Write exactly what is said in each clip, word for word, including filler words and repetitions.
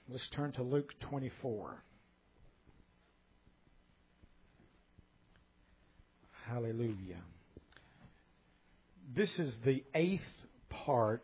Let's turn to Luke twenty-four. Hallelujah. This is the eighth part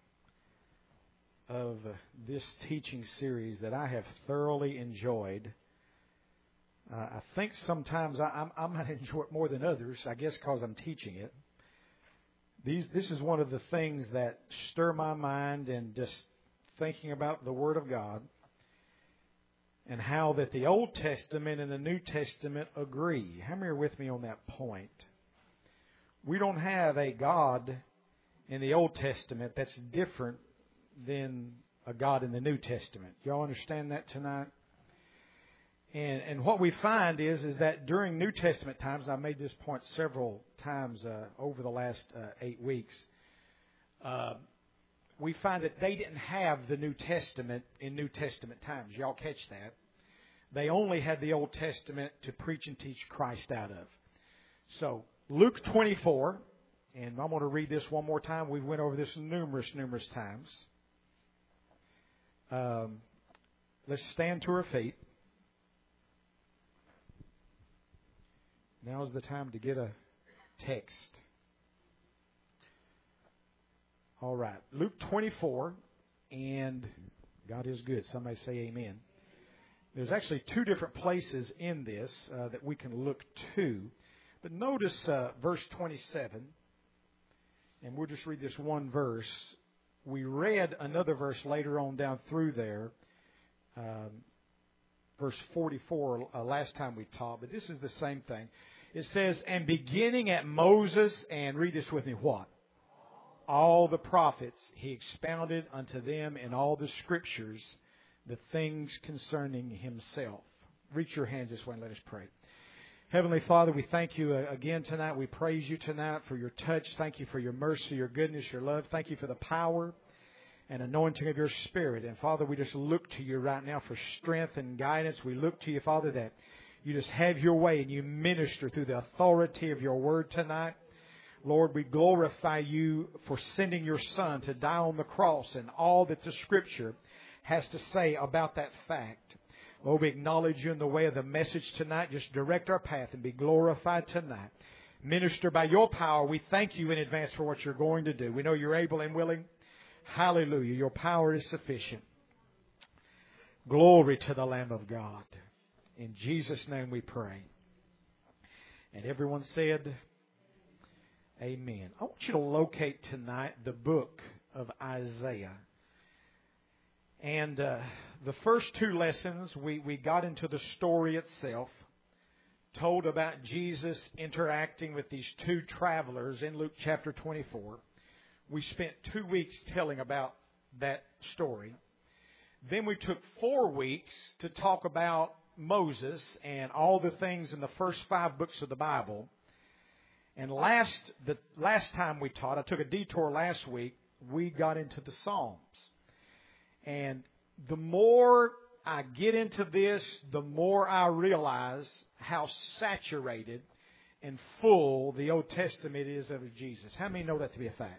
of this teaching series that I have thoroughly enjoyed. Uh, I think sometimes I, I'm, I might enjoy it more than others, I guess because I'm teaching it. These, this is one of the things that stir my mind and just thinking about the Word of God and how that the Old Testament and the New Testament agree. How many are with me on that point? We don't have a God in the Old Testament that's different than a God in the New Testament. Y'all understand that tonight? And and what we find is is that during New Testament times, and I made this point several times uh, over the last uh, eight weeks, uh, we find that they didn't have the New Testament in New Testament times. Y'all catch that? They only had the Old Testament to preach and teach Christ out of. So Luke twenty-four, and I'm going to read this one more time. We went over this numerous, numerous times. Um, let's stand to our feet. Now is the time to get a text. All right. Luke twenty-four, and God is good. Somebody say amen. There's actually two different places in this uh, that we can look to. But notice uh, verse twenty-seven, and we'll just read this one verse. We read another verse later on down through there, um, verse forty-four, uh, last time we taught, but this is the same thing. It says, and beginning at Moses, and read this with me, what? All the prophets, he expounded unto them in all the Scriptures the things concerning himself. Reach your hands this way and let us pray. Heavenly Father, we thank you again tonight. We praise you tonight for your touch. Thank you for your mercy, your goodness, your love. Thank you for the power and anointing of your Spirit. And Father, we just look to you right now for strength and guidance. We look to you, Father, that you just have your way and you minister through the authority of your word tonight. Lord, we glorify you for sending your Son to die on the cross and all that the Scripture has to say about that fact. Lord, we acknowledge you in the way of the message tonight. Just direct our path and be glorified tonight. Minister by your power. We thank you in advance for what you're going to do. We know you're able and willing. Hallelujah. Your power is sufficient. Glory to the Lamb of God. In Jesus' name we pray. And everyone said, amen. I want you to locate tonight the book of Isaiah. And uh, the first two lessons, we, we got into the story itself, told about Jesus interacting with these two travelers in Luke chapter twenty-four. We spent two weeks telling about that story. Then we took four weeks to talk about Moses and all the things in the first five books of the Bible. And last the last time we taught, I took a detour last week, we got into the Psalms. And the more I get into this, the more I realize how saturated and full the Old Testament is of Jesus. How many know that to be a fact?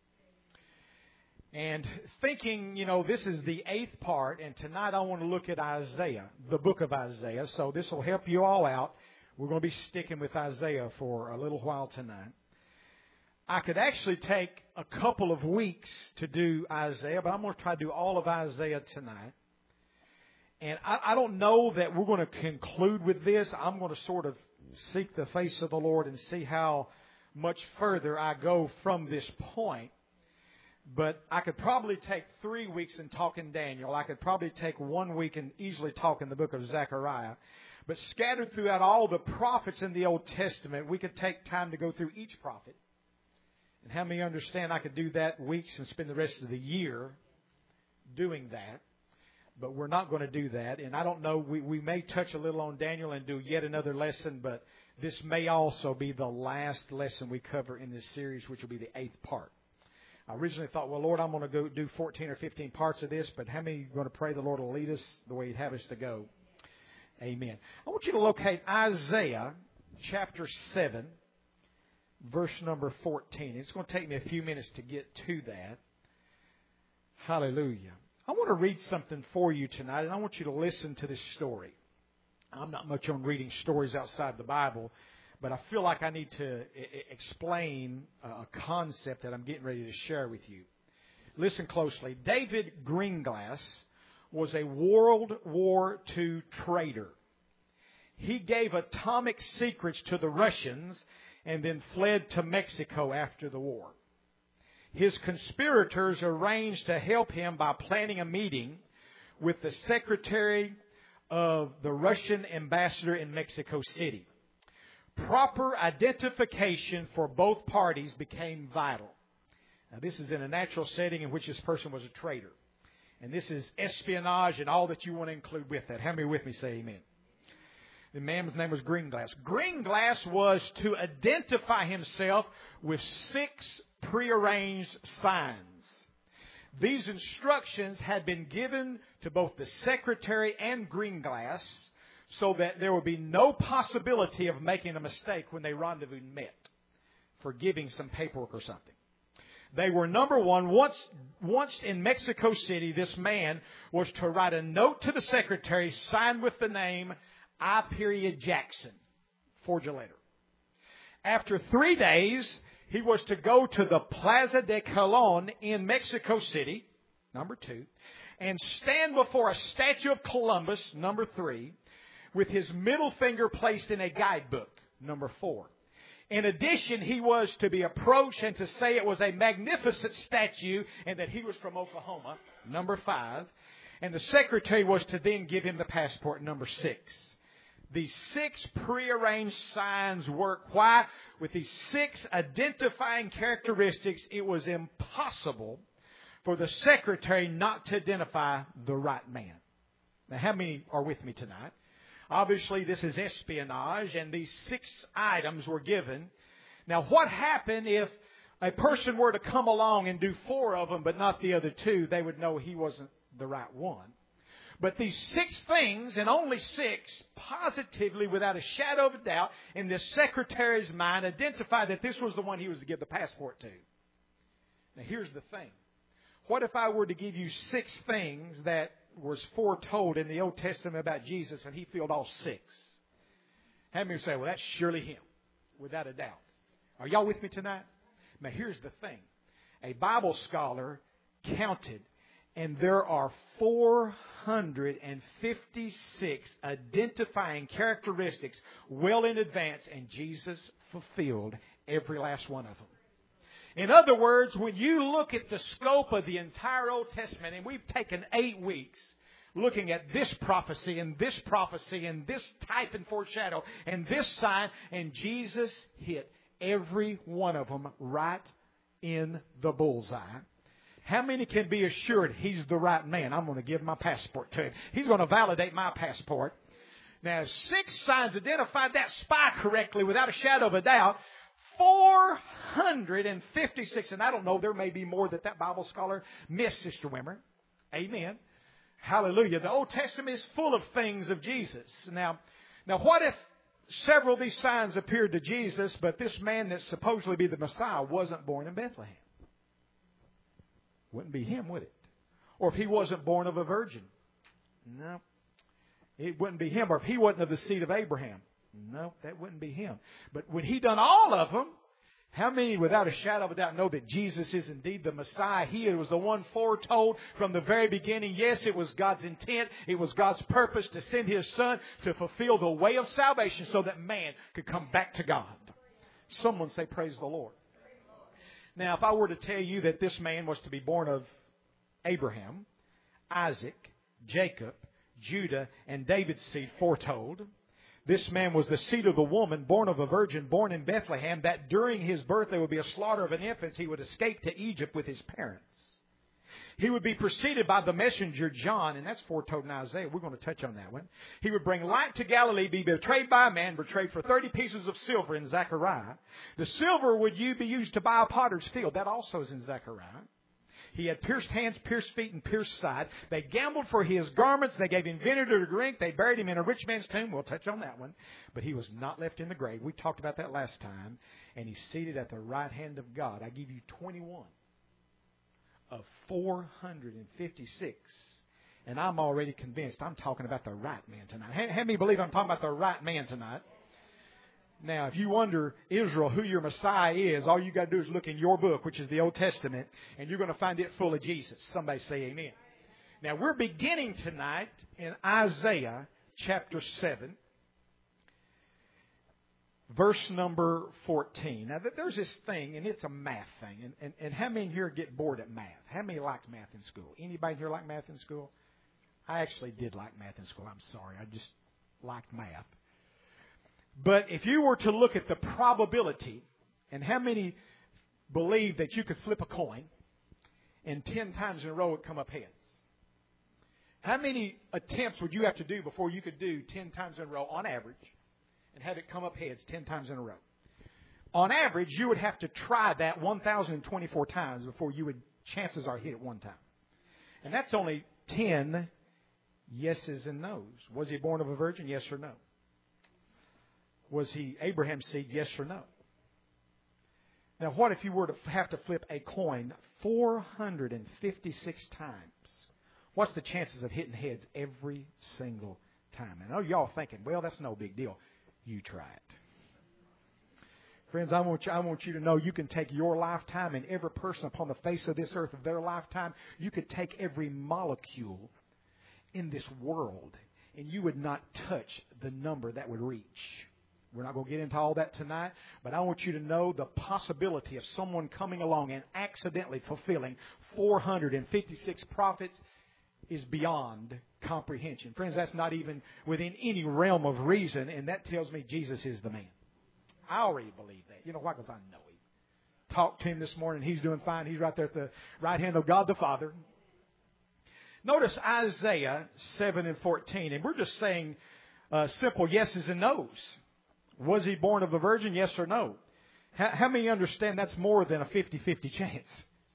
And thinking, you know, this is the eighth part, and tonight I want to look at Isaiah, the book of Isaiah. So this will help you all out. We're going to be sticking with Isaiah for a little while tonight. I could actually take a couple of weeks to do Isaiah, but I'm going to try to do all of Isaiah tonight. And I, I don't know that we're going to conclude with this. I'm going to sort of seek the face of the Lord and see how much further I go from this point. But I could probably take three weeks in talking Daniel. I could probably take one week and easily talk in the book of Zechariah. But scattered throughout all the prophets in the Old Testament, we could take time to go through each prophet. And how many understand I could do that weeks and spend the rest of the year doing that? But we're not going to do that. And I don't know, we, we may touch a little on Daniel and do yet another lesson, but this may also be the last lesson we cover in this series, which will be the eighth part. I originally thought, well, Lord, I'm going to go do fourteen or fifteen parts of this, but how many are going to pray the Lord will lead us the way He'd have us to go? Amen. I want you to locate Isaiah chapter seven, verse number fourteen. It's going to take me a few minutes to get to that. Hallelujah. I want to read something for you tonight, and I want you to listen to this story. I'm not much on reading stories outside the Bible, but I feel like I need to I- explain a concept that I'm getting ready to share with you. Listen closely. David Greenglass was a World War Two traitor. He gave atomic secrets to the Russians and then fled to Mexico after the war. His conspirators arranged to help him by planning a meeting with the secretary of the Russian ambassador in Mexico City. Proper identification for both parties became vital. Now, this is in a natural setting in which this person was a traitor. And this is espionage and all that you want to include with that. How many with me say amen? The man's name was Greenglass. Greenglass was to identify himself with six prearranged signs. These instructions had been given to both the secretary and Greenglass so that there would be no possibility of making a mistake when they rendezvous and met for giving some paperwork or something. They were, number one, once, once in Mexico City, this man was to write a note to the secretary signed with the name I. Period Jackson. Forge a letter. After three days, he was to go to the Plaza de Colón in Mexico City, number two, and stand before a statue of Columbus, number three, with his middle finger placed in a guidebook, number four. In addition, he was to be approached and to say it was a magnificent statue and that he was from Oklahoma, number five. And the secretary was to then give him the passport, number six. These six prearranged signs work. Why? With these six identifying characteristics, it was impossible for the secretary not to identify the right man. Now, how many are with me tonight? Obviously, this is espionage, and these six items were given. Now, what happened if a person were to come along and do four of them, but not the other two? They would know he wasn't the right one. But these six things, and only six, positively, without a shadow of a doubt, in this secretary's mind, identified that this was the one he was to give the passport to. Now, here's the thing. What if I were to give you six things that was foretold in the Old Testament about Jesus, and he filled all six? How many would say, well, that's surely him, without a doubt? Are y'all with me tonight? Now, here's the thing. A Bible scholar counted, and there are four hundred fifty-six identifying characteristics well in advance, and Jesus fulfilled every last one of them. In other words, when you look at the scope of the entire Old Testament, and we've taken eight weeks looking at this prophecy and this prophecy and this type and foreshadow and this sign, and Jesus hit every one of them right in the bullseye. How many can be assured he's the right man? I'm going to give my passport to him. He's going to validate my passport. Now, six signs identified that spy correctly without a shadow of a doubt. four hundred fifty-six, and I don't know, there may be more that that Bible scholar missed, Sister Wimmer. Amen. Hallelujah. The Old Testament is full of things of Jesus. Now, now what if several of these signs appeared to Jesus, but this man that's supposedly be the Messiah wasn't born in Bethlehem? Wouldn't be him, would it? Or if he wasn't born of a virgin? No. It wouldn't be him. Or if he wasn't of the seed of Abraham? No, that wouldn't be him. But when he done all of them, how many without a shadow of a doubt know that Jesus is indeed the Messiah? He was the one foretold from the very beginning. Yes, it was God's intent. It was God's purpose to send His Son to fulfill the way of salvation so that man could come back to God. Someone say, praise the Lord. Now, if I were to tell you that this man was to be born of Abraham, Isaac, Jacob, Judah, and David's seed foretold, this man was the seed of the woman, born of a virgin, born in Bethlehem, that during his birth there would be a slaughter of an infant. He would escape to Egypt with his parents. He would be preceded by the messenger John, and that's foretold in Isaiah. We're going to touch on that one. He would bring light to Galilee, be betrayed by a man, betrayed for thirty pieces of silver in Zechariah. The silver would you be used to buy a potter's field. That also is in Zechariah. He had pierced hands, pierced feet, and pierced side. They gambled for his garments. They gave him vinegar to drink. They buried him in a rich man's tomb. We'll touch on that one. But he was not left in the grave. We talked about that last time. And he's seated at the right hand of God. I give you twenty-one of four hundred fifty-six. And I'm already convinced I'm talking about the right man tonight. How many believe I'm talking about the right man tonight? Now, if you wonder, Israel, who your Messiah is, all you got to do is look in your book, which is the Old Testament, and you're going to find it full of Jesus. Somebody say amen. Now, we're beginning tonight in Isaiah chapter seven, verse number fourteen. Now, there's this thing, and it's a math thing. And, and, and how many here get bored at math? How many liked math in school? Anybody here like math in school? I actually did like math in school. I'm sorry. I just liked math. But if you were to look at the probability, and how many believe that you could flip a coin and ten times in a row it would come up heads? How many attempts would you have to do before you could do ten times in a row on average and have it come up heads ten times in a row? On average, you would have to try that one thousand twenty-four times before you would, chances are, hit it one time. And that's only ten yeses and nos. Was he born of a virgin? Yes or no? Was he Abraham's seed? Yes or no? Now, what if you were to have to flip a coin four hundred fifty-six times? What's the chances of hitting heads every single time? And I know y'all thinking, well, that's no big deal. You try it. Friends, I want you, I want you to know you can take your lifetime and every person upon the face of this earth of their lifetime, you could take every molecule in this world and you would not touch the number that would reach. We're not going to get into all that tonight, but I want you to know the possibility of someone coming along and accidentally fulfilling four hundred fifty-six prophets is beyond comprehension. Friends, that's not even within any realm of reason, and that tells me Jesus is the man. I already believe that. You know why? Because I know him. Talked to him this morning. He's doing fine. He's right there at the right hand of God the Father. Notice Isaiah seven and fourteen, and we're just saying uh, simple yeses and nos. Was he born of a virgin? Yes or no? How, how many understand that's more than a fifty-fifty chance?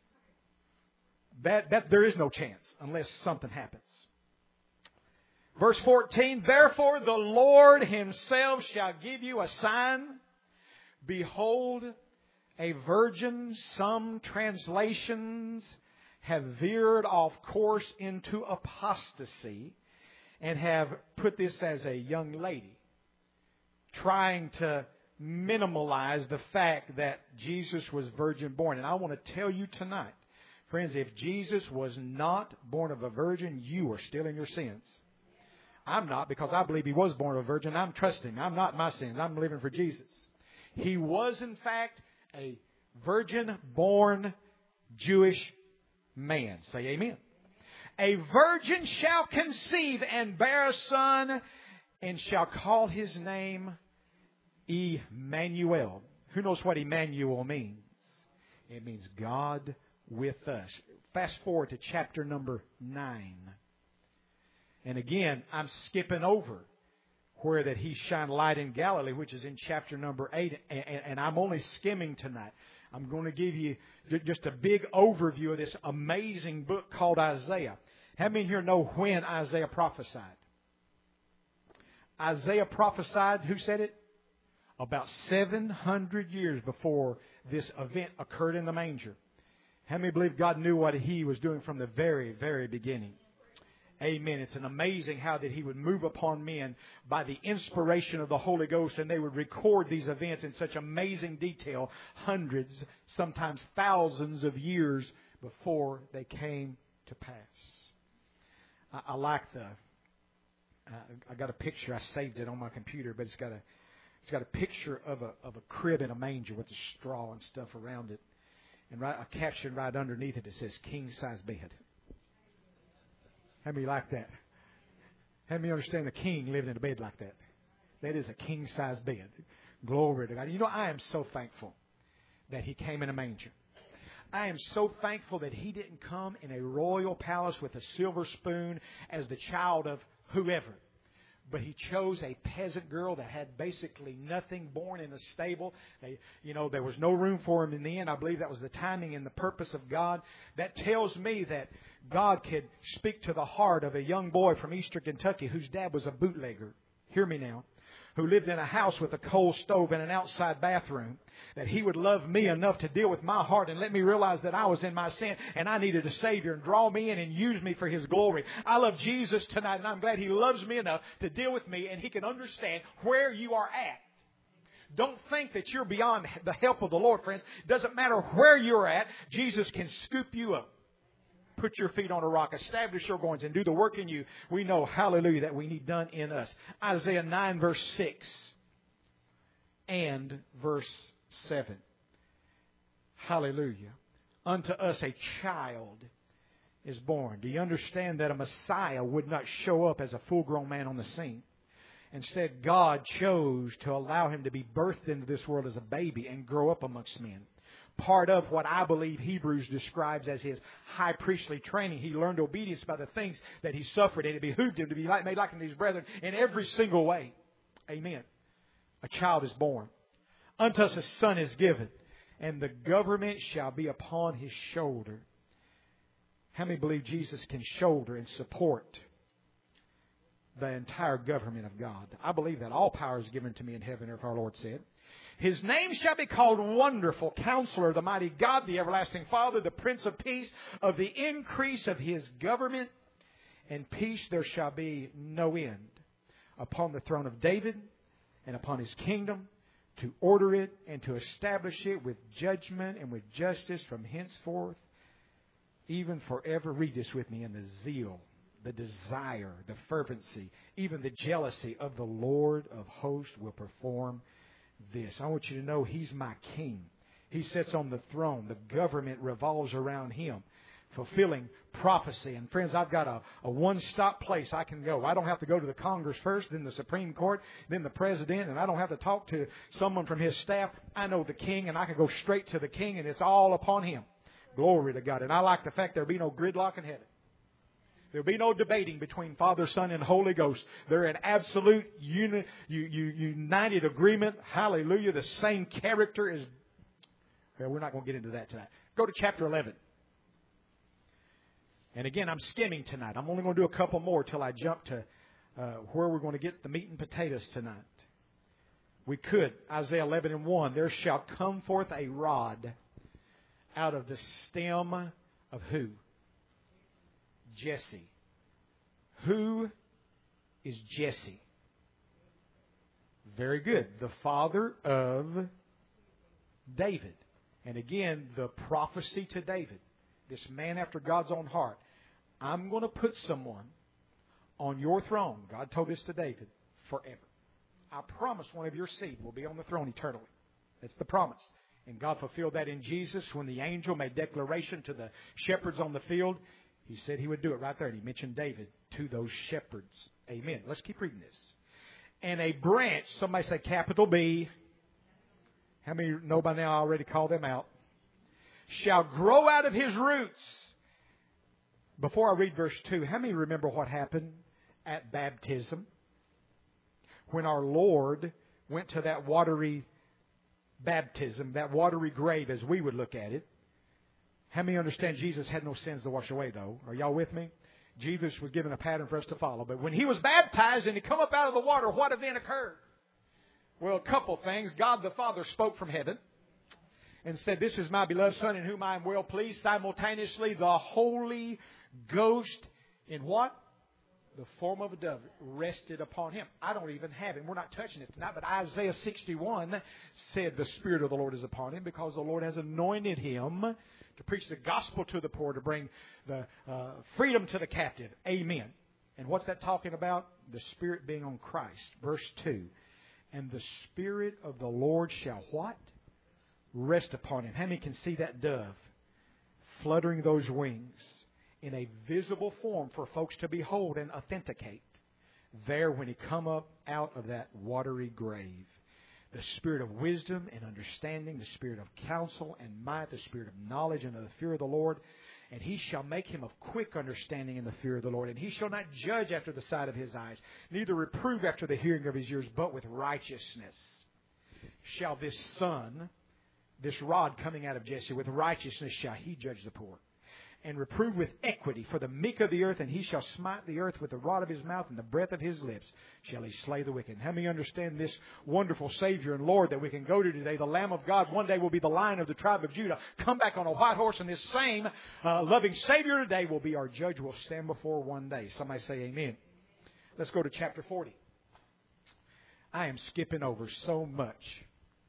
That, that there is no chance unless something happens. Verse fourteen, therefore the Lord himself shall give you a sign. Behold, a virgin. Some translations have veered off course into apostasy and have put this as a young lady, trying to minimalize the fact that Jesus was virgin born. And I want to tell you tonight, friends, if Jesus was not born of a virgin, you are still in your sins. I'm not, because I believe he was born of a virgin. I'm trusting. I'm not in my sins. I'm living for Jesus. He was, in fact, a virgin-born Jewish man. Say amen. A virgin shall conceive and bear a son, and shall call his name Emmanuel. Who knows what Emmanuel means? It means God with us. Fast forward to chapter number nine. And again, I'm skipping over where that he shined light in Galilee, which is in chapter number eight. And, and I'm only skimming tonight. I'm going to give you just a big overview of this amazing book called Isaiah. How many here know when Isaiah prophesied? Isaiah prophesied, who said it? About seven hundred years before this event occurred in the manger. How many believe God knew what he was doing from the very, very beginning? Amen. It's an amazing how that he would move upon men by the inspiration of the Holy Ghost, and they would record these events in such amazing detail, hundreds, sometimes thousands of years before they came to pass. I, I like the, uh, I got a picture, I saved it on my computer, but it's got a, it's got a picture of a, of a crib in a manger with the straw and stuff around it. And right, a caption right underneath it that says king size bed. How many like that? How many understand the king living in a bed like that? That is a king-size bed. Glory to God. You know, I am so thankful that he came in a manger. I am so thankful that he didn't come in a royal palace with a silver spoon as the child of whoever. But he chose a peasant girl that had basically nothing, born in a stable. They, you know, there was no room for him in the end. I believe that was the timing and the purpose of God. That tells me that God could speak to the heart of a young boy from Eastern Kentucky whose dad was a bootlegger. Hear me now. who lived in a house with a coal stove and an outside bathroom, that He would love me enough to deal with my heart and let me realize that I was in my sin and I needed a Savior and draw me in and use me for His glory. I love Jesus tonight, and I'm glad He loves me enough to deal with me, and He can understand where you are at. Don't think that you're beyond the help of the Lord, friends. It doesn't matter where you're at. Jesus can scoop you up. Put your feet on a rock. Establish your goings and do the work in you. We know, hallelujah, that we need done in us. Isaiah nine verse six and verse seven. Hallelujah. Unto us a child is born. Do you understand that a Messiah would not show up as a full-grown man on the scene? Instead, God chose to allow Him to be birthed into this world as a baby and grow up amongst men. Part of what I believe Hebrews describes as His high priestly training. He learned obedience by the things that He suffered, and it behooved Him to be like, made like unto His brethren in every single way. Amen. A child is born. Unto us a son is given, and the government shall be upon His shoulder. How many believe Jesus can shoulder and support the entire government of God? I believe that all power is given to me in heaven, as our Lord said. His name shall be called Wonderful Counselor, the Mighty God, the Everlasting Father, the Prince of Peace. Of the increase of His government and peace there shall be no end, upon the throne of David and upon His kingdom, to order it and to establish it with judgment and with justice from henceforth, even forever. Read this with me. In the zeal, the desire, the fervency, even the jealousy of the Lord of hosts will perform this. I want you to know He's my King. He sits on the throne. The government revolves around Him, fulfilling prophecy. And friends, I've got a, a one-stop place I can go. I don't have to go to the Congress first, then the Supreme Court, then the President, and I don't have to talk to someone from His staff. I know the King, and I can go straight to the King, and it's all upon Him. Glory to God. And I like the fact there'll be no gridlock in heaven. There'll be no debating between Father, Son, and Holy Ghost. They're in absolute uni, united agreement. Hallelujah. The same character is... Well, we're not going to get into that tonight. Go to chapter eleven. And again, I'm skimming tonight. I'm only going to do a couple more till I jump to uh, where we're going to get the meat and potatoes tonight. We could. Isaiah eleven and one. There shall come forth a rod out of the stem of who? Jesse. Who is Jesse? Very good. The father of David. And again, the prophecy to David. This man after God's own heart. I'm going to put someone on your throne. God told this to David. Forever. I promise one of your seed will be on the throne eternally. That's the promise. And God fulfilled that in Jesus when the angel made declaration to the shepherds on the field. He said He would do it right there. And He mentioned David to those shepherds. Amen. Let's keep reading this. And a branch, somebody say capital B. How many know by now I already called them out? Shall grow out of his roots. Before I read verse two, how many remember what happened at baptism? When our Lord went to that watery baptism, that watery grave as we would look at it. How many understand Jesus had no sins to wash away, though? Are y'all with me? Jesus was given a pattern for us to follow. But when He was baptized and He come up out of the water, what event occurred? Well, a couple things. God the Father spoke from heaven and said, "This is my beloved Son in whom I am well pleased." Simultaneously, the Holy Ghost in what? The form of a dove rested upon Him. I don't even have Him. We're not touching it tonight. But Isaiah sixty-one said the Spirit of the Lord is upon Him because the Lord has anointed Him to preach the gospel to the poor, to bring the uh, freedom to the captive. Amen. And what's that talking about? The Spirit being on Christ. Verse two. And the Spirit of the Lord shall what? Rest upon Him. How many can see that dove fluttering those wings in a visible form for folks to behold and authenticate there when He come up out of that watery grave? The Spirit of wisdom and understanding, the Spirit of counsel and might, the Spirit of knowledge and of the fear of the Lord. And He shall make him of quick understanding in the fear of the Lord. And he shall not judge after the sight of his eyes, neither reprove after the hearing of his ears, but with righteousness shall this son, this rod coming out of Jesse, with righteousness shall he judge the poor. and reprove with equity for the meek of the earth, and he shall smite the earth with the rod of his mouth, and the breath of his lips shall he slay the wicked. How many understand this wonderful Savior and Lord that we can go to today? The Lamb of God one day will be the Lion of the tribe of Judah, come back on a white horse, and this same uh, loving Savior today will be our judge. We'll stand before one day. Somebody say amen. Let's go to chapter forty. I am skipping over so much.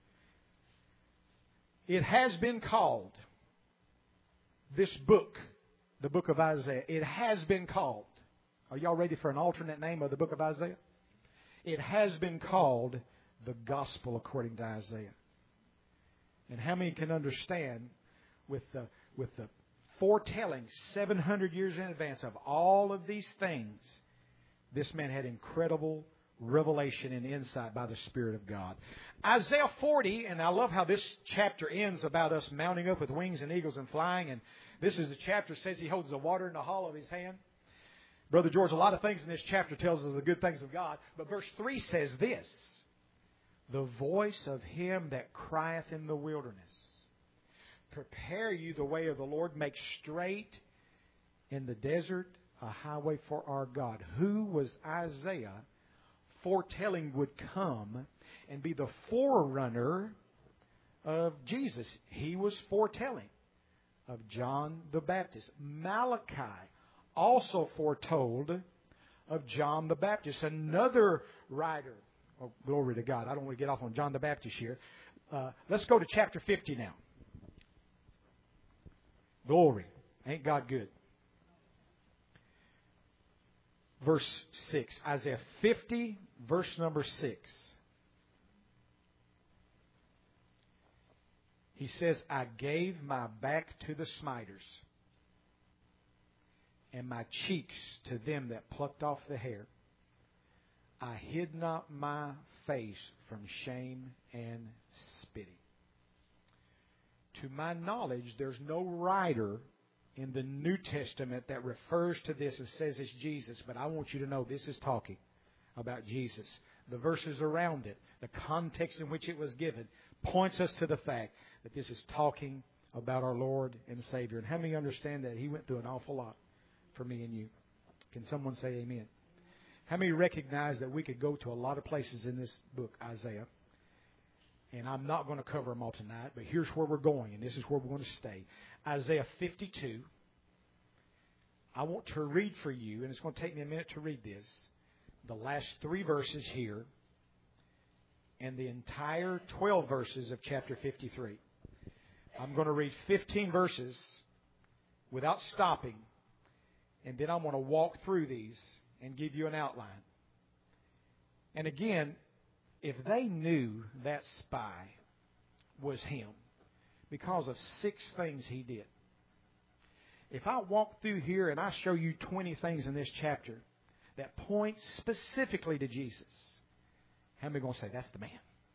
It has been called, this book, the book of Isaiah, it has been called. Are y'all ready for an alternate name of the book of Isaiah? It has been called the Gospel according to Isaiah. And how many can understand with the, with the foretelling seven hundred years in advance of all of these things, this man had incredible revelation and insight by the Spirit of God. Isaiah forty, and I love how this chapter ends about us mounting up with wings and eagles and flying. And this is the chapter that says he holds the water in the hollow of his hand. Brother George, a lot of things in this chapter tells us the good things of God. But verse three says this: the voice of him that crieth in the wilderness, prepare you the way of the Lord, make straight in the desert a highway for our God. Who was Isaiah foretelling would come and be the forerunner of Jesus? He was foretelling of John the Baptist. Malachi also foretold of John the Baptist. Another writer. Oh, glory to God. I don't want to get off on John the Baptist here. Uh, let's go to chapter fifty now. Glory. Ain't God good? Verse six. Isaiah fifty, verse number six. He says, I gave my back to the smiters, and my cheeks to them that plucked off the hair. I hid not my face from shame and spitting. To my knowledge, there's no writer in the New Testament that refers to this and says it's Jesus. But I want you to know this is talking about Jesus. The verses around it, the context in which it was given, points us to the fact that this is talking about our Lord and Savior. And how many understand that He went through an awful lot for me and you? Can someone say amen? How many recognize that we could go to a lot of places in this book, Isaiah? And I'm not going to cover them all tonight, but here's where we're going, and this is where we're going to stay. Isaiah fifty-two. I want to read for you, and it's going to take me a minute to read this, the last three verses here, and the entire twelve verses of chapter fifty-three. I'm going to read fifteen verses without stopping, and then I'm going to walk through these and give you an outline. And again, if they knew that spy was him because of six things he did, if I walk through here and I show you twenty things in this chapter that point specifically to Jesus, how many are going to say, that's the man?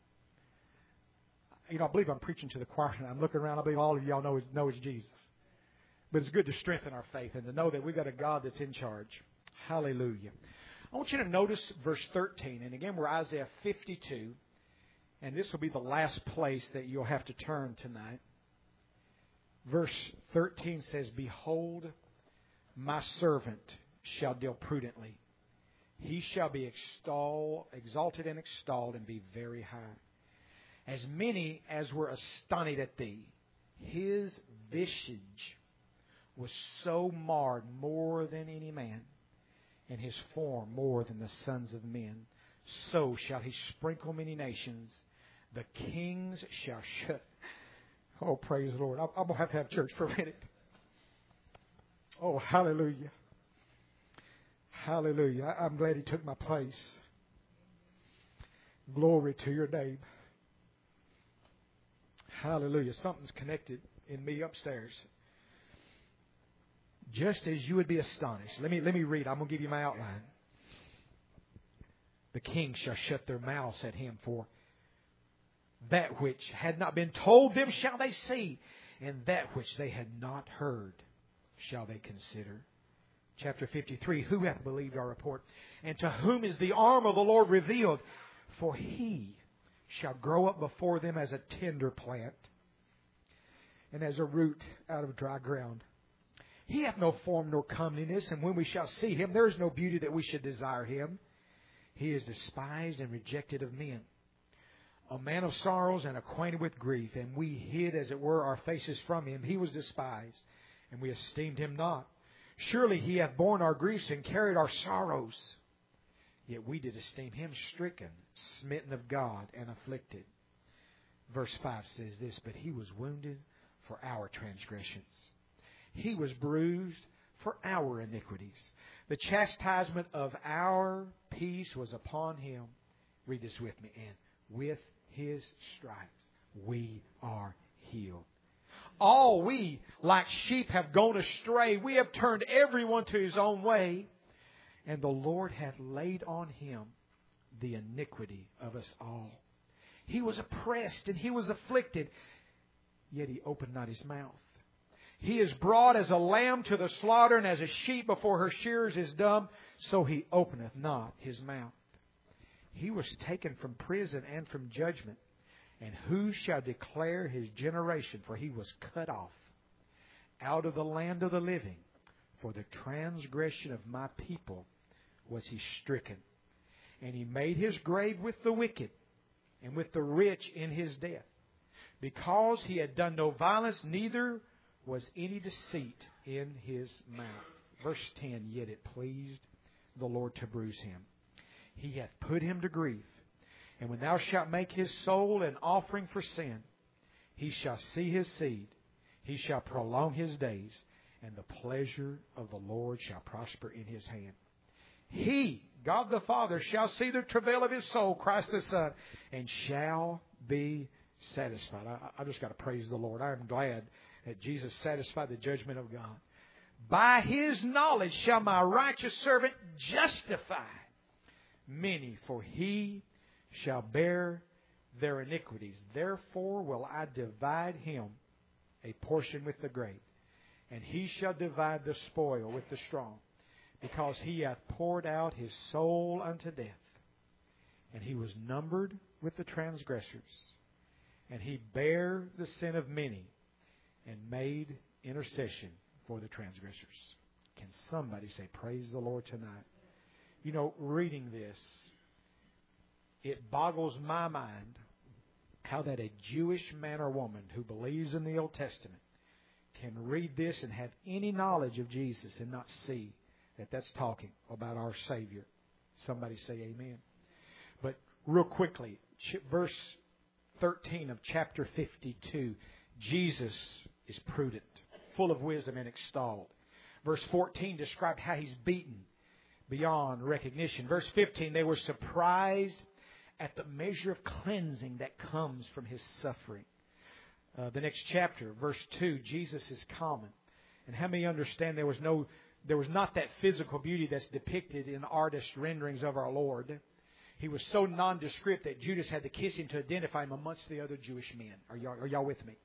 You know, I believe I'm preaching to the choir, and I'm looking around. I believe all of y'all know, know it's Jesus. But it's good to strengthen our faith and to know that we've got a God that's in charge. Hallelujah. I want you to notice verse thirteen. And again, we're Isaiah fifty-two. And this will be the last place that you'll have to turn tonight. Verse thirteen says, behold, my servant shall deal prudently. He shall be extol, exalted and extolled and be very high. As many as were astonished at thee, his visage was so marred more than any man, and his form more than the sons of men. So shall he sprinkle many nations. The kings shall shut. Oh, praise the Lord. I'm going to have to have church for a minute. Oh, hallelujah. Hallelujah. I'm glad he took my place. Glory to your name. Hallelujah. Something's connected in me upstairs. Just as you would be astonished. Let me, let me read. I'm going to give you my outline. The kings shall shut their mouths at him, for that which had not been told them shall they see, and that which they had not heard shall they consider. Chapter fifty-three, who hath believed our report? And to whom is the arm of the Lord revealed? For he shall grow up before them as a tender plant, and as a root out of dry ground. He hath no form nor comeliness, and when we shall see Him, there is no beauty that we should desire Him. He is despised and rejected of men, a man of sorrows and acquainted with grief, and we hid, as it were, our faces from Him. He was despised, and we esteemed Him not. Surely He hath borne our griefs and carried our sorrows. Yet we did esteem Him stricken, smitten of God, and afflicted. Verse five says this, but He was wounded for our transgressions. He was bruised for our iniquities. The chastisement of our peace was upon Him. Read this with me. And with His stripes we are healed. All we, like sheep, have gone astray. We have turned everyone to his own way. And the Lord hath laid on Him the iniquity of us all. He was oppressed and He was afflicted, yet He opened not His mouth. He is brought as a lamb to the slaughter, and as a sheep before her shearers is dumb, so He openeth not His mouth. He was taken from prison and from judgment. And who shall declare His generation? For He was cut off out of the land of the living. For the transgression of my people was He stricken. And He made His grave with the wicked, and with the rich in His death. Because He had done no violence, neither was any deceit in His mouth. Verse ten, yet it pleased the Lord to bruise Him. He hath put Him to grief. And when thou shalt make His soul an offering for sin, He shall see His seed. He shall prolong His days, and the pleasure of the Lord shall prosper in His hand. He, God the Father, shall see the travail of His soul, Christ the Son, and shall be satisfied. I, I just got to praise the Lord. I am glad that Jesus satisfied the judgment of God. By His knowledge shall my righteous servant justify many, for He shall bear their iniquities. Therefore will I divide him a portion with the great, and he shall divide the spoil with the strong, because he hath poured out his soul unto death. And he was numbered with the transgressors, and he bare the sin of many, and made intercession for the transgressors. Can somebody say, praise the Lord tonight? You know, reading this, it boggles my mind how that a Jewish man or woman who believes in the Old Testament can read this and have any knowledge of Jesus and not see that that's talking about our Savior. Somebody say amen. But real quickly, verse thirteen of chapter fifty-two, Jesus is prudent, full of wisdom and extolled. Verse fourteen described how He's beaten beyond recognition. Verse fifteen, they were surprised at the measure of cleansing that comes from His suffering. Uh, the next chapter, verse two, Jesus is common. And how many understand there was no, there was not that physical beauty that's depicted in artist renderings of our Lord? He was so nondescript that Judas had to kiss Him to identify Him amongst the other Jewish men. Are y'all, are y'all with me?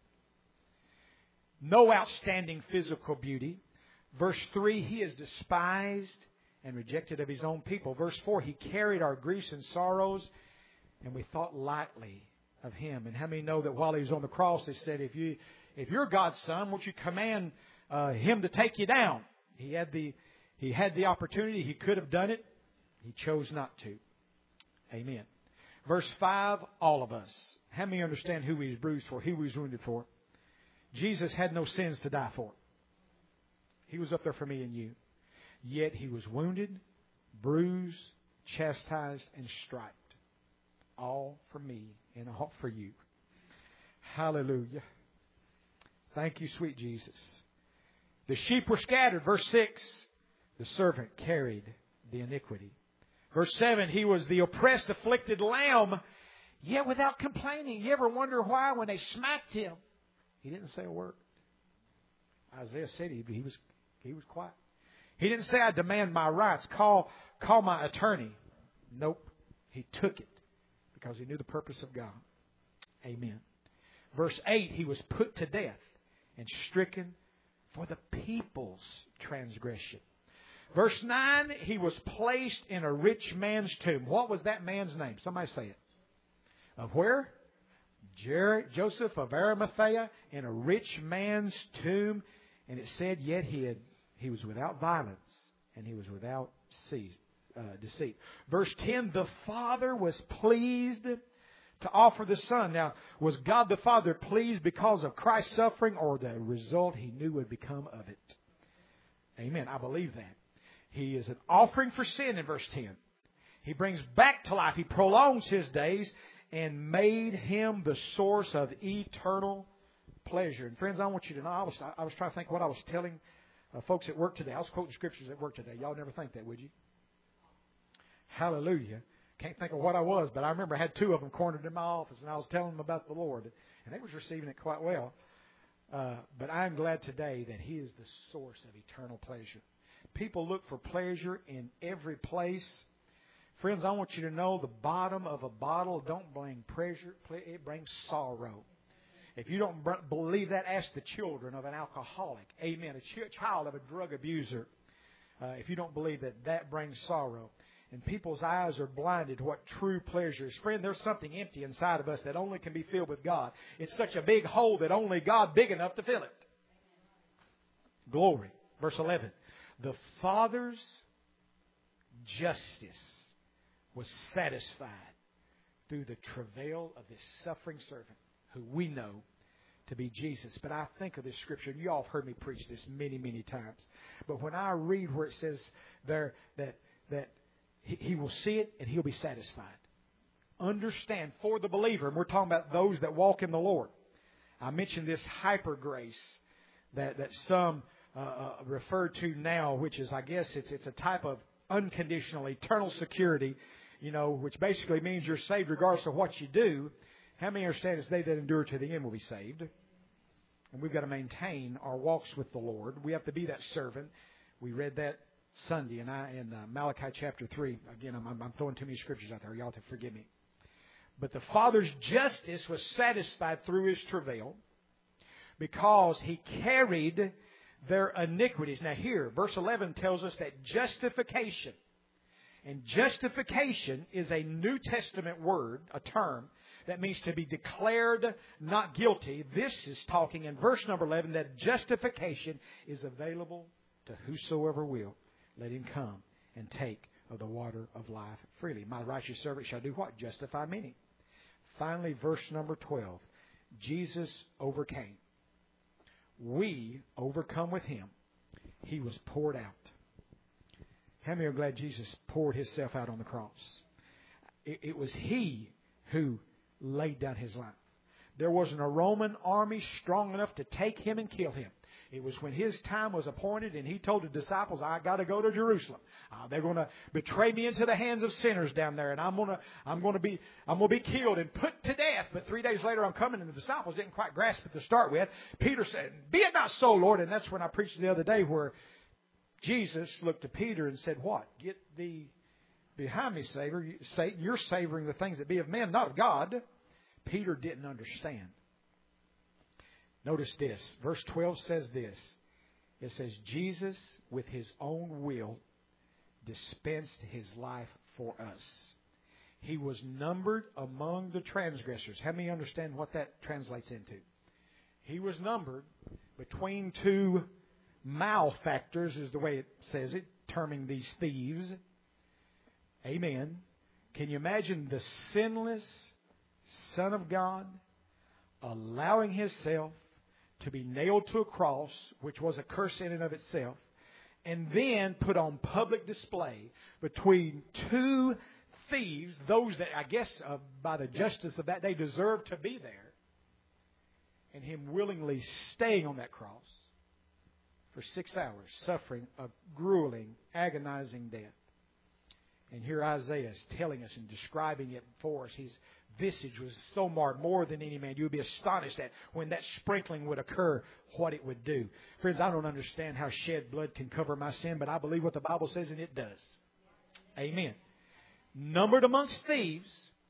No outstanding physical beauty. Verse three, He is despised and rejected of His own people. Verse four, He carried our griefs and sorrows, and we thought lightly of Him. And how many know that while He was on the cross, they said, if, you, if you're God's Son, won't you command uh, Him to take you down? He had the He had the opportunity. He could have done it. He chose not to. Amen. Verse five, all of us. How many understand who He was bruised for, who He was wounded for? Jesus had no sins to die for. He was up there for me and you. Yet He was wounded, bruised, chastised, and striped. All for me and all for you. Hallelujah. Thank you, sweet Jesus. The sheep were scattered. Verse six, the servant carried the iniquity. Verse seven, He was the oppressed, afflicted lamb, yet without complaining. You ever wonder why when they smacked Him, He didn't say a word? Isaiah said he, he was he was quiet. He didn't say, I demand my rights. Call, call my attorney. Nope. He took it because He knew the purpose of God. Amen. Verse eight, He was put to death and stricken for the people's transgression. Verse nine, He was placed in a rich man's tomb. What was that man's name? Somebody say it. Of where? Jer- Joseph of Arimathea, in a rich man's tomb. And it said, yet He had He was without violence, and He was without uh, deceit. Verse ten, the Father was pleased to offer the Son. Now, was God the Father pleased because of Christ's suffering, or the result He knew would become of it? Amen. I believe that. He is an offering for sin in verse ten. He brings back to life. He prolongs His days and made Him the source of eternal pleasure. And friends, I want you to know, I was, I was trying to think what I was telling uh, folks at work today. I was quoting scriptures at work today. Y'all never think that, would you? Hallelujah. Can't think of what I was, but I remember I had two of them cornered in my office, and I was telling them about the Lord. And they was receiving it quite well. Uh, but I'm glad today that He is the source of eternal pleasure. People look for pleasure in every place. Friends, I want you to know the bottom of a bottle don't bring pleasure, it brings sorrow. If you don't believe that, ask the children of an alcoholic. Amen. A ch- child of a drug abuser. Uh, if you don't believe that, that brings sorrow. And people's eyes are blinded to what true pleasure is. Friend, there's something empty inside of us that only can be filled with God. It's such a big hole that only God big enough to fill it. Glory. Verse eleven. The Father's justice was satisfied through the travail of His suffering servant, who we know to be Jesus. But I think of this scripture, and you all have heard me preach this many, many times. But when I read where it says there that that He, he will see it and He'll be satisfied. Understand, for the believer, and we're talking about those that walk in the Lord. I mentioned this hyper grace that, that some uh, uh, refer to now, which is, I guess, it's it's a type of unconditional eternal security, you know, which basically means you're saved regardless of what you do. How many understand it's they that endure to the end will be saved? And we've got to maintain our walks with the Lord. We have to be that servant. We read that Sunday and I in uh, Malachi chapter three. Again, I'm, I'm throwing too many scriptures out there. Y'all have to forgive me. But the Father's justice was satisfied through His travail because He carried their iniquities. Now here, verse eleven tells us that justification, and justification is a New Testament word, a term, that means to be declared not guilty. This is talking in verse number eleven that justification is available to whosoever will. Let him come and take of the water of life freely. My righteous servant shall do what? Justify many. Finally, verse number twelve. Jesus overcame. We overcome with Him. He was poured out. How many are glad Jesus poured Himself out on the cross? It, it was He who laid down His life. There wasn't a Roman army strong enough to take Him and kill Him. It was when His time was appointed and He told the disciples, I got to go to Jerusalem. Uh, they're going to betray me into the hands of sinners down there, and I'm going to I'm going to be I'm going to be killed and put to death. But three days later I'm coming, and the disciples didn't quite grasp it to start with. Peter said, be it not so, Lord. And that's when I preached the other day where Jesus looked to Peter and said, what? Get thee behind me, Satan. You're savoring the things that be of men, not of God. Peter didn't understand. Notice this. Verse twelve says this. It says, Jesus, with His own will, dispensed His life for us. He was numbered among the transgressors. How many understand what that translates into? He was numbered between two malefactors, is the way it says it, terming these thieves. Amen. Can you imagine the sinless Son of God allowing Himself to be nailed to a cross, which was a curse in and of itself, and then put on public display between two thieves, those that I guess uh, by the justice of that day deserved to be there, and Him willingly staying on that cross for six hours, suffering a grueling, agonizing death. And here Isaiah is telling us and describing it for us. His visage was so marred, more than any man. You would be astonished at when that sprinkling would occur, what it would do. Friends, I don't understand how shed blood can cover my sin, but I believe what the Bible says, and it does. Amen. Numbered amongst thieves,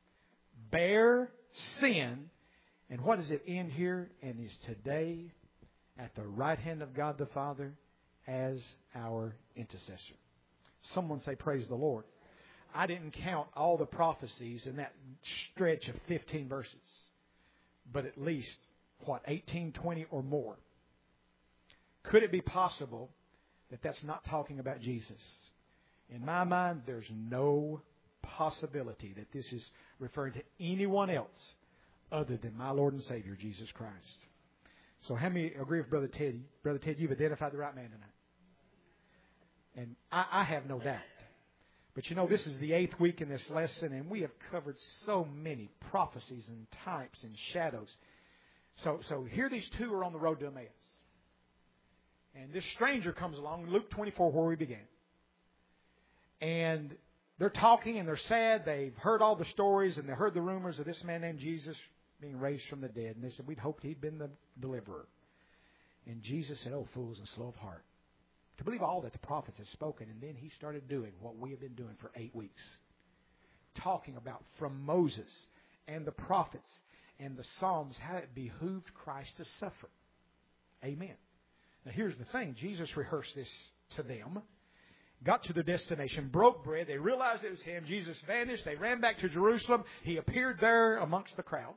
bear sin, and what does it end here? And is today at the right hand of God the Father as our intercessor. Someone say, praise the Lord. I didn't count all the prophecies in that stretch of fifteen verses, but at least, what, eighteen, twenty or more. Could it be possible that that's not talking about Jesus. In my mind, there's no possibility that this is referring to anyone else other than my Lord and Savior, Jesus Christ. So how many agree with Brother Ted? Brother Ted, you've identified the right man tonight. And I, I have no doubt. But you know, this is the eighth week in this lesson, and we have covered so many prophecies and types and shadows. So, so here these two are on the road to Emmaus. And this stranger comes along, Luke twenty-four, where we began. And they're talking and they're sad. They've heard all the stories and they heard the rumors of this man named Jesus being raised from the dead. And they said, we'd hoped he'd been the deliverer. And Jesus said, oh, fools and slow of heart, to believe all that the prophets had spoken. And then he started doing what we have been doing for eight weeks. Talking about from Moses and the prophets and the Psalms how it behooved Christ to suffer. Amen. Now here's the thing. Jesus rehearsed this to them. Got to their destination, broke bread. They realized it was Him. Jesus vanished. They ran back to Jerusalem. He appeared there amongst the crowd.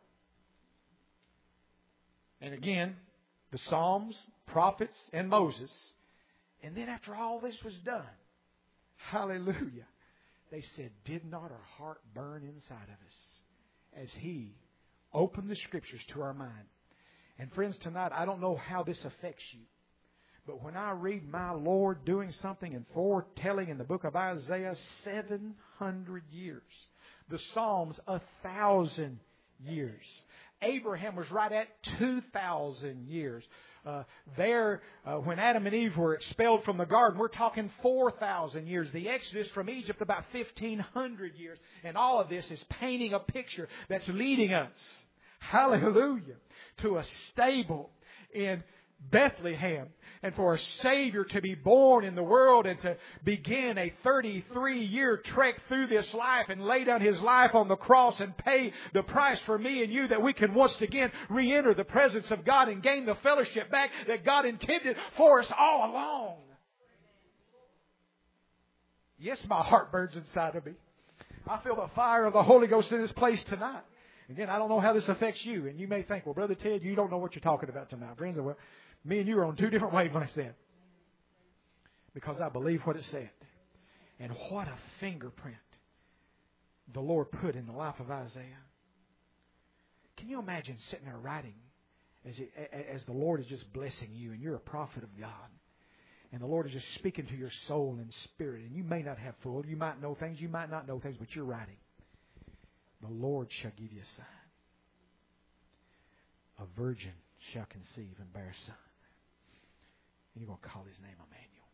And again, the Psalms, prophets, and Moses. And then after all this was done, hallelujah, they said, did not our heart burn inside of us as He opened the Scriptures to our mind? And friends, tonight, I don't know how this affects you. But when I read my Lord doing something and foretelling in the book of Isaiah, seven hundred years. The Psalms, a thousand years. Abraham was right at two thousand years. Uh, there, uh, when Adam and Eve were expelled from the garden, we're talking four thousand years. The Exodus from Egypt, about fifteen hundred years. And all of this is painting a picture that's leading us, hallelujah, to a stable in Bethlehem, and for a Savior to be born in the world and to begin a thirty-three year trek through this life and lay down His life on the cross and pay the price for me and you, that we can once again re-enter the presence of God and gain the fellowship back that God intended for us all along. Yes, my heart burns inside of me. I feel the fire of the Holy Ghost in this place tonight. Again, I don't know how this affects you. And you may think, well, Brother Ted, you don't know what you're talking about tonight. Friends, well, me and you are on two different wavelengths then. Because I believe what it said. And what a fingerprint the Lord put in the life of Isaiah. Can you imagine sitting there writing as, it, as the Lord is just blessing you and you're a prophet of God. And the Lord is just speaking to your soul and spirit. And you may not have full. You might know things. You might not know things. But you're writing. The Lord shall give you a sign. A virgin shall conceive and bear a son. And you're going to call His name Emmanuel.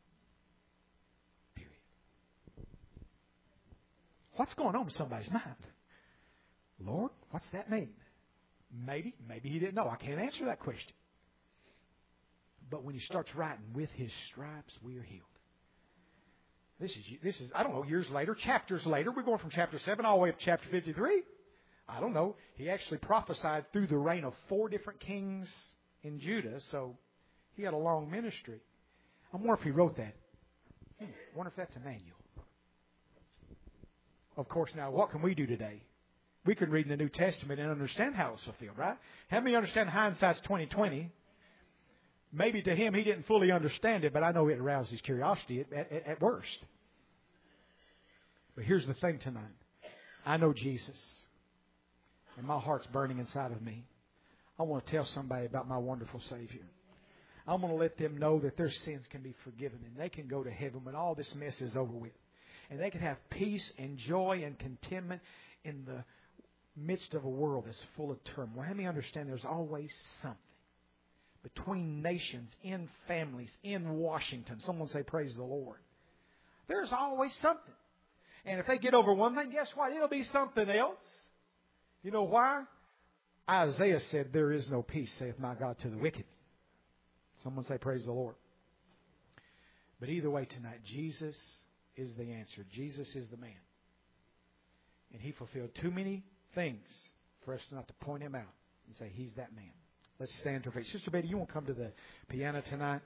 Period. What's going on in somebody's mind? Lord, what's that mean? Maybe, maybe he didn't know. I can't answer that question. But when he starts writing, with His stripes we are healed. This is, this is, I don't know, years later, chapters later. We're going from chapter seven all the way up to chapter fifty-three. I don't know. He actually prophesied through the reign of four different kings in Judah. So he had a long ministry. I wonder if he wrote that. Hmm, I wonder if that's Emmanuel. Of course, now, what can we do today? We can read in the New Testament and understand how it's fulfilled, right? How many understand hindsight's twenty twenty? Maybe to him he didn't fully understand it, but I know it aroused his curiosity at, at, at worst. But here's the thing tonight. I know Jesus. And my heart's burning inside of me. I want to tell somebody about my wonderful Savior. I want to let them know that their sins can be forgiven and they can go to heaven when all this mess is over with. And they can have peace and joy and contentment in the midst of a world that's full of turmoil. Let me understand there's always something. Between nations, in families, in Washington. Someone say, praise the Lord. There's always something. And if they get over one thing, guess what? It'll be something else. You know why? Isaiah said, there is no peace, saith my God, to the wicked. Someone say, praise the Lord. But either way tonight, Jesus is the answer. Jesus is the man. And He fulfilled too many things for us not to point Him out and say, He's that man. Let's stand to our feet. Sister Betty, you want to come to the piano tonight?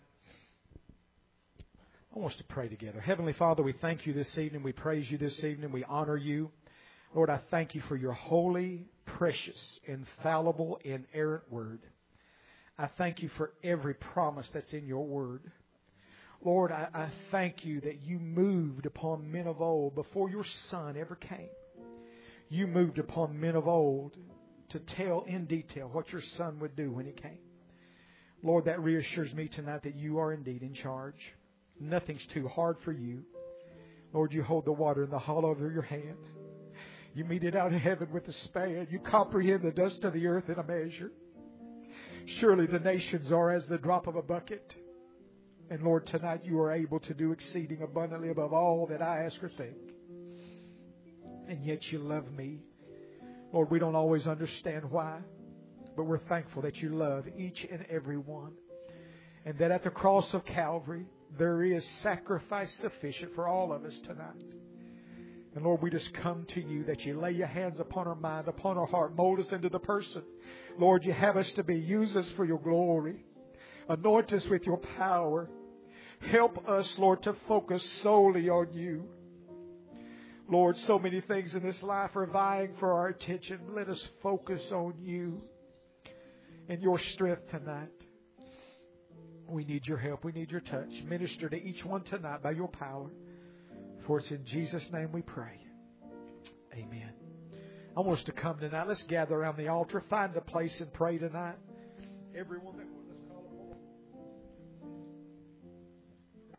I want us to pray together. Heavenly Father, we thank You this evening. We praise You this evening. We honor You. Lord, I thank You for Your holy, precious, infallible, inerrant word. I thank You for every promise that's in Your word. Lord, I, I thank you that you moved upon men of old before your Son ever came. You moved upon men of old to tell in detail what your Son would do when He came. Lord, that reassures me tonight that you are indeed in charge. Nothing's too hard for you. Lord, you hold the water in the hollow of your hand. You mete it out of heaven with a span. You comprehend the dust of the earth in a measure. Surely the nations are as the drop of a bucket. And Lord, tonight you are able to do exceeding abundantly above all that I ask or think. And yet you love me. Lord, we don't always understand why, but we're thankful that you love each and every one. And that at the cross of Calvary, there is sacrifice sufficient for all of us tonight. And Lord, we just come to you that you lay your hands upon our mind, upon our heart, mold us into the person, Lord, you have us to be. Use us for your glory. Anoint us with your power. Help us, Lord, to focus solely on you. Lord, so many things in this life are vying for our attention. Let us focus on you and your strength tonight. We need your help. We need your touch. Minister to each one tonight by your power. For it's in Jesus' name we pray. Amen. I want us to come tonight. Let's gather around the altar. Find a place and pray tonight. Everyone that